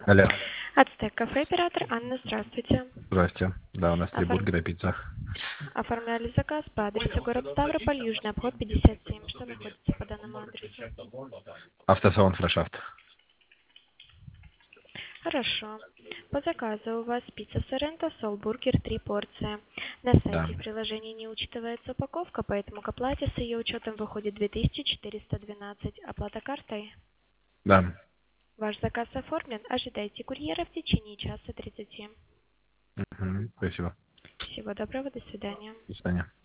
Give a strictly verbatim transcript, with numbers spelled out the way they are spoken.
Алло. Ацтек кафе, оператор Анна, здравствуйте. Здрасте. Да, у нас три Оформ- бургера и пицца. Оформляли заказ по адресу город Ставрополь, Южный обход пятьдесят семь. Что находится по данному адресу? Автосалон Фрешафт. Хорошо. По заказу у вас пицца Соренто, сол-бургер, три порции. На Да. сайте в приложении не учитывается упаковка, поэтому к оплате с ее учетом выходит две тысячи четыреста двенадцать. Оплата картой. Да. Ваш заказ оформлен. Ожидайте курьера в течение часа тридцати. Угу. Спасибо. Всего доброго, до свидания. До свидания.